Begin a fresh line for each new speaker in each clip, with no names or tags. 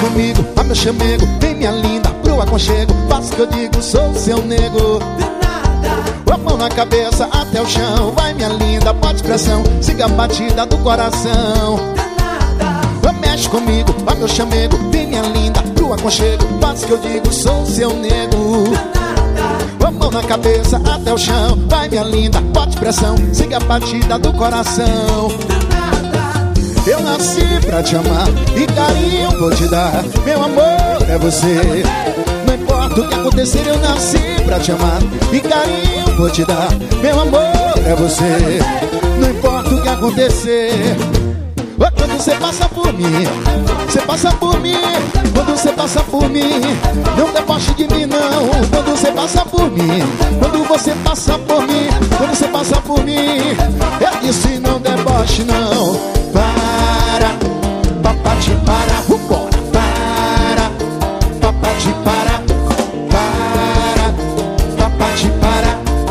comigo, ó meu chamego, vem minha linda pro aconchego. Faça o que eu digo, sou seu nego. A mão na cabeça até o chão, vai minha linda, bote pressão, siga a batida do coração. Mexe comigo, ó meu chamego, vem minha linda pro aconchego. Faça o que eu digo, sou seu nego. A mão na cabeça até o chão, vai minha linda, bote pressão, siga a batida do coração. Eu nasci pra te amar e carinho vou te dar. Meu amor é você. Não importa o que acontecer, eu nasci pra te amar e carinho vou te dar. Meu amor é você. Não importa o que acontecer. Quando você passa por mim, você passa por mim. Quando você passa por mim, não deboche de mim não. Quando você passa por mim, quando você passa por mim, quando você passa por mim, eu disse não deboche não. Para, papá te para, vambora. Para, papá te para. Para, papá te para.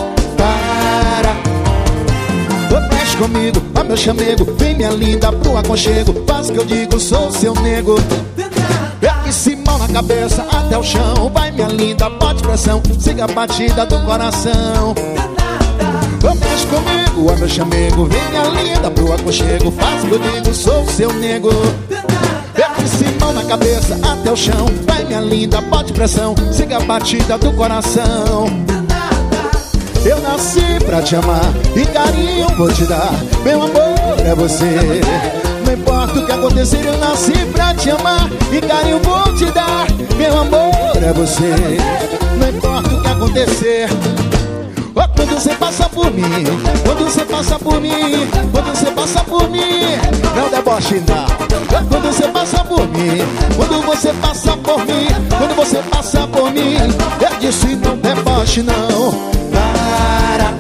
Mexe comigo, ó meu chamego, vem minha linda pro aconchego. Faz o que eu digo, sou seu nego. Esse mão na cabeça até o chão, vai minha linda, bote pressão, siga a batida do coração. Mexe comigo, ó meu chamego, vem minha linda pro aconchego. Faz o que eu digo, sou seu nego. Esse mão na cabeça até o chão, vai minha linda, bote pressão, siga a batida do coração. Eu nasci pra te amar e carinho vou te dar. Meu amor é você. Não importa o que acontecer, eu nasci pra te amar e carinho vou te dar. Meu amor é você. Não importa o que acontecer. Quando você passa por mim, quando você passa por mim, quando você passa por mim, não deboche não. Quando você passa por mim, quando você passa por mim, quando você passa por mim, eu disse não deboche não. Para,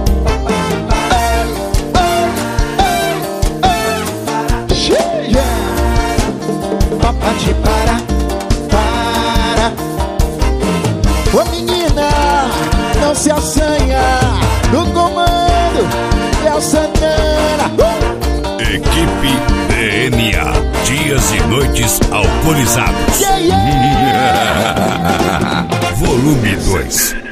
papá te para. Ô menina, não se assanha. No comando é o Santana.
Equipe DNA, dias e noites alcoolizados. Volume 2.